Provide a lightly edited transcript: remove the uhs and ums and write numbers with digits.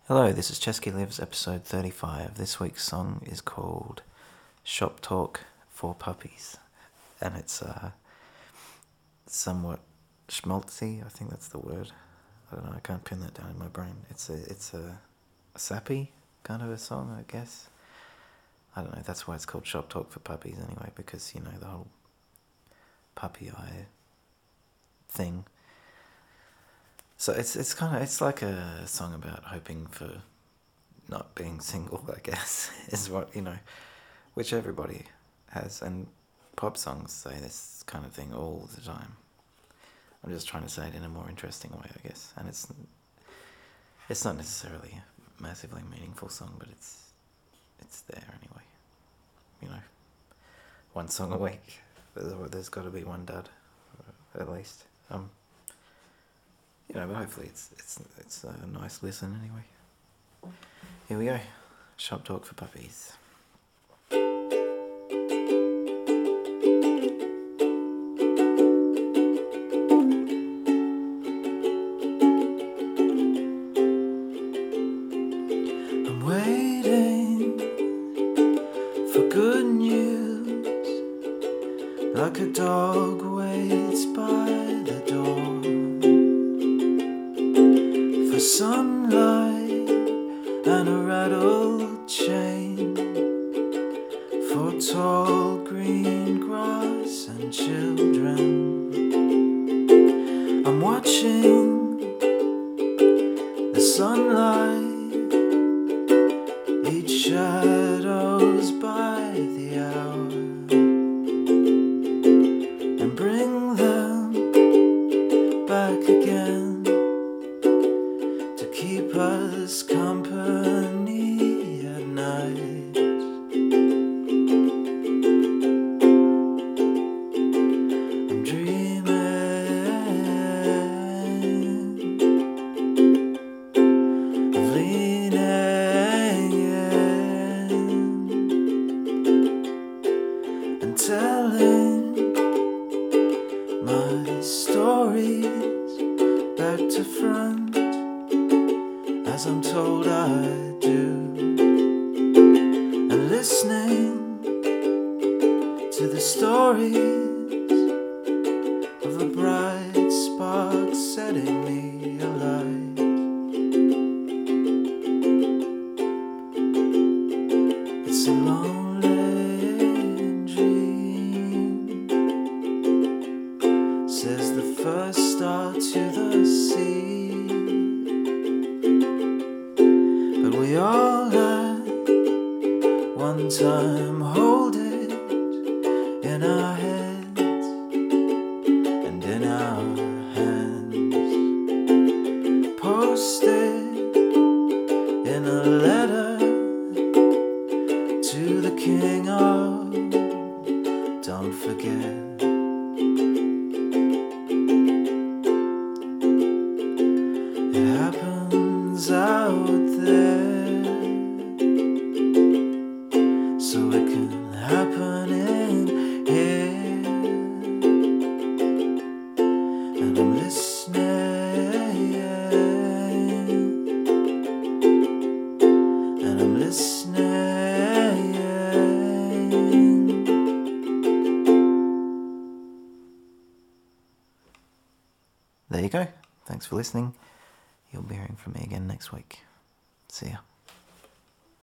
Hello, this is Chesky Lives, episode 35. This week's song is called Shop Talk for Puppies, and it's somewhat schmaltzy. I think that's the word. I don't know, I can't pin that down in my brain. It's a sappy kind of a song, I guess. I don't know, that's why it's called Shop Talk for Puppies anyway, because, you know, the whole puppy eye thing. So it's like a song about hoping for not being single, I guess, is what, you know, which everybody has, and pop songs say this kind of thing all the time. I'm just trying to say it in a more interesting way, I guess, and it's not necessarily a massively meaningful song, but it's there anyway. You know, one song a week. There's got to be one dud, at least. You know, but hopefully it's a nice listen anyway. Here we go. Shop Talk for Puppies. I'm waiting for good news, like a dog waits by the door, for sunlight and a rattled chain, for tall green grass and children. I'm watching the sunlight, each shadows by the hour, and bring them back again to keep us company at night. I'm dreaming of leaning in and telling my stories back to front, as I'm told I do, and listening to the stories of a bright spark setting me alight. It's a lonely dream, says the first star to the sea, but we all at one time hold it in our heads and in our hands, post it in a letter to the king of don't forget. It happens out there, so it can happen in here. And I'm listening, and I'm listening. There you go. Thanks for listening. You'll be hearing from me again next week. See ya.